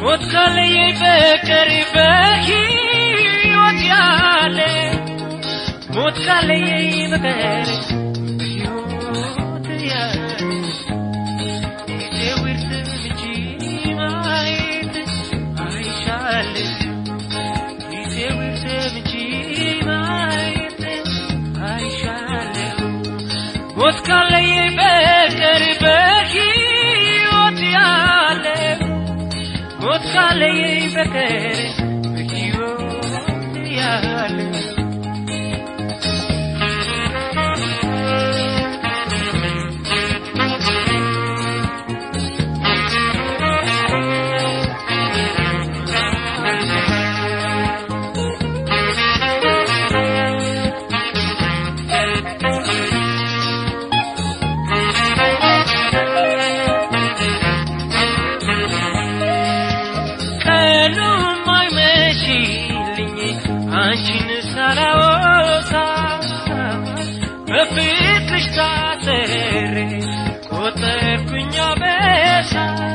وتخلي يفكر بحيوت يالي وتخلي يفكر بحيوت يالي يسوي سمجي مايت عايشالي يسوي سمجي مايت عايشالي وتخلي يفكر بحيوت يالي وتخلي يفكر بحيوت يالي አንቺን ሳላወጣ በፍቅርሽ ታስሬ ቆጠርኩኝ አበሳ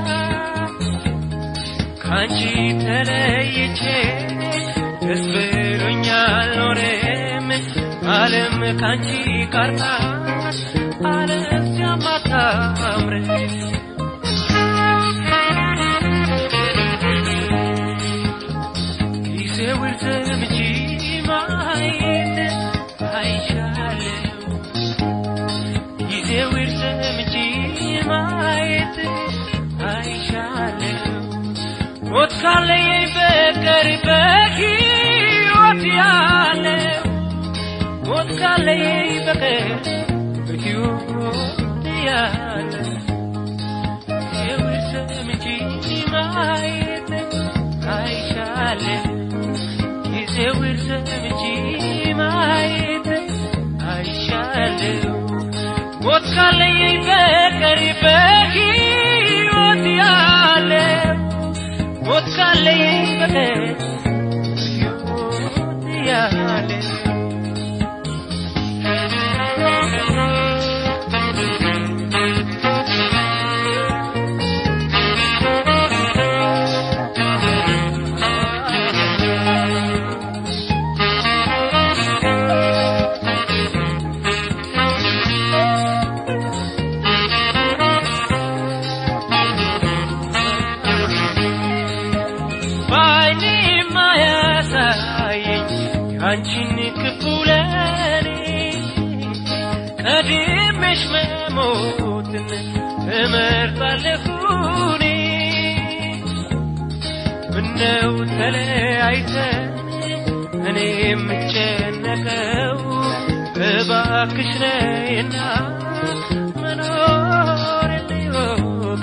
ካንቺ ተለይቼ ደስ ብሎኛል ኖሬም ዓለም ካንቺ ቀርታ አለዚያም አታምሬ وتخلي يفكر بحيوت يالي وتخلي يفكر بحيوت يالي يسوي سمجي مايت عايشالي يسوي سمجي مايت عايشالي وتخلي يفكر بحيوت يالي وتخلي يفكر بحيوت يالي አንቺን ክፉለኔ ቀድሜሽ መሞትን እመርጣለሁኔ ምነው ተለያይተን እኔ የምጨነቀው እባክሽ ነይና መኖር ልወቅ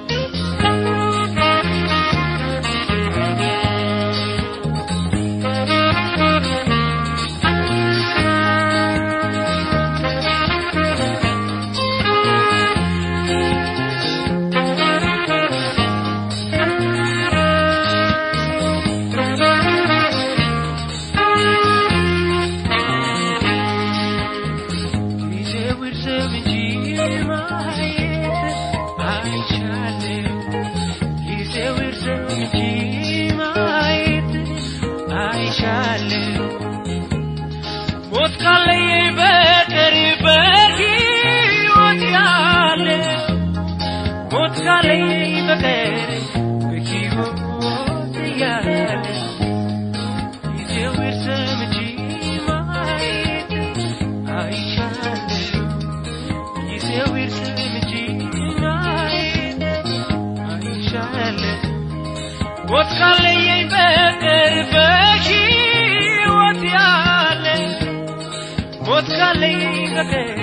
وتخلي يفكر بحيوت يالي وتخلي يفكر بحيوت يالي يسوي سمجي مايت عايشالي يسوي سمجي مايت عايشالي وتخلي يفكر بحيوت يالي وتخلي يفكر